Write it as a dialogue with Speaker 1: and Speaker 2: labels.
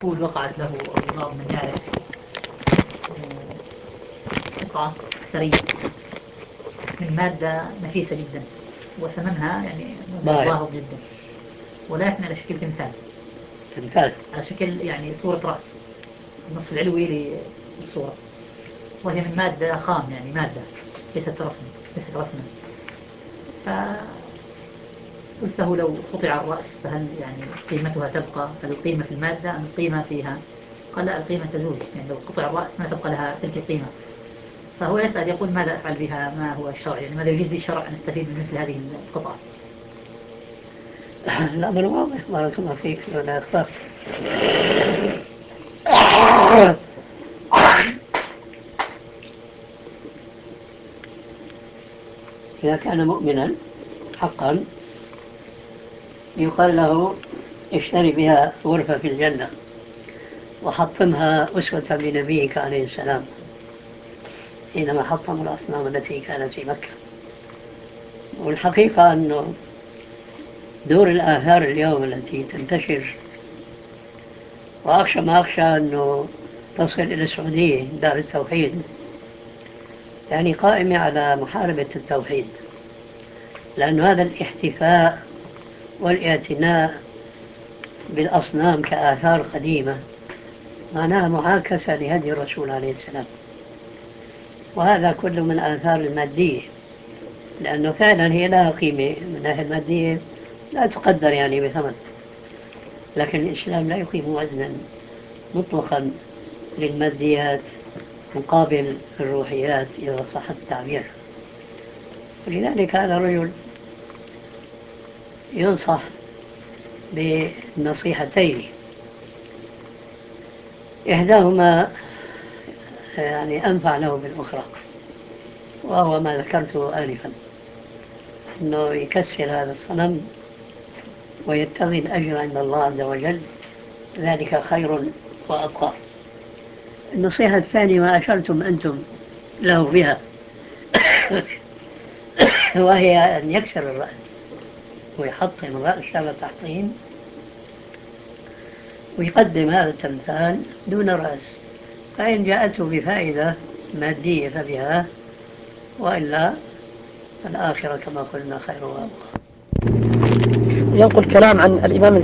Speaker 1: يقول وقعت له أو بعض من يعرف قطعة ثرية من مادة نفيسة جدا وثمنها يعني ضاهظ جدا، ولكن على شكل تمثال، على شكل يعني صورة رأس النصف العلوي للصورة، وهي من مادة خام، يعني مادة ليست رسما. فقلت له لو قطع الرأس فهل يعني قيمتها تبقى؟ هل القيمة في المادة أم القيمة فيها؟ قال لا، القيمة تزول، يعني لو قطع الرأس ما تبقى لها تلك القيمة. فهو يسأل يقول ماذا أفعل بها؟ ما هو الشرع؟ يعني ماذا يجيز لي الشرع أن أستفيد من مثل هذه القطعة؟
Speaker 2: الأمر واضح بارك الله فيك ولا أخفاك. إذا كان مؤمنا حقا يقال له اشتري بها غرفة في الجنة وحطمها أسوة بنبيك عليه السلام حينما حطم الأصنام التي كانت في مكة. والحقيقة أنه دور الآثار اليوم التي تنتشر، وأخشى ما أخشى أنه تصل إلى السعودية دار التوحيد، يعني قائمة على محاربة التوحيد، لأن هذا الاحتفاء والاعتناء بالأصنام كآثار قديمة معناها معاكسة لهدي الرسول عليه السلام، وهذا كله من آثار المادية، لأنه فعلا هي لها قيمة من ناحية المادية لا تقدر يعني بثمن، لكن الإسلام لا يقيم وزنا مطلقا للماديات مقابل الروحيات إذا صح التعبير. ولذلك هذا الرجل ينصح بنصيحتين، إحداهما يعني أنفع له بالأخرى، وهو ما ذكرته آنفا، أنه يكسر هذا الصنم ويبتغي الأجر عند الله عز وجل، ذلك خير وأبقى. النصيحة الثانية ما أشرتم أنتم له بها وهي أن يكسر الرأس ويحطم الرأس شر تحطيم، ويقدم هذا التمثال دون رأس، فإن جاءته بفائدة مادية فبها، وإلا الآخرة كما قلنا خير وأبقى.
Speaker 3: ينقل كلام عن الإمام